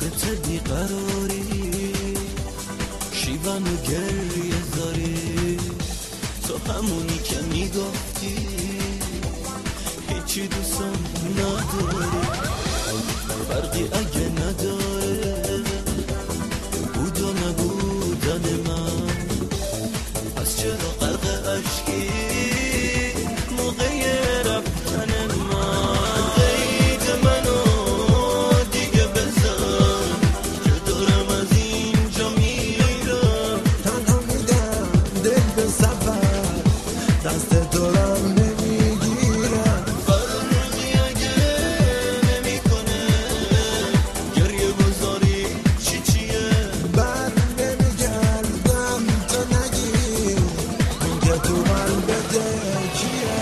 حقت بیقراری شیون و گریه زاری تو همونی که میگفتی هیچی دوستم نداری فرقی اگه نداره بود و نبودن من پس چرا غرق عشقی موقع رفتن من قید منو دیگه بزن که دارم از اینجا میرم تنها میدم دل به سفر دست دارم نمیگیرم فرقی اگه نمی کنه گریه گذاری چیه بر نمیگردم تا نگی که تو قلبت کیه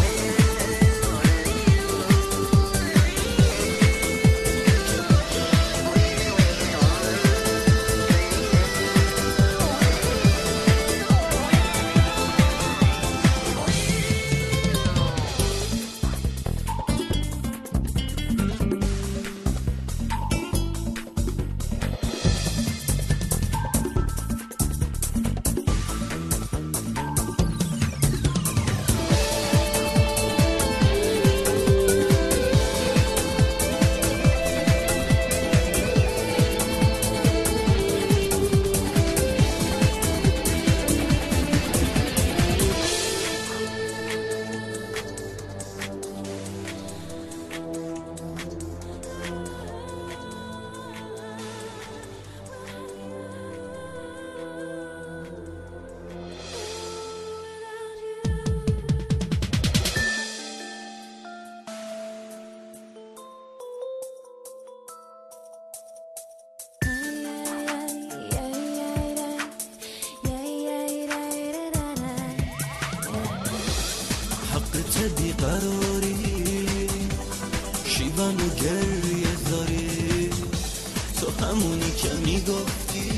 حقت بیقراری شیون و گریه زاری تو همونی که میگفتی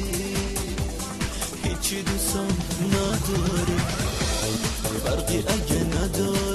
هیچی دوستم نداری فرقی اگه نداری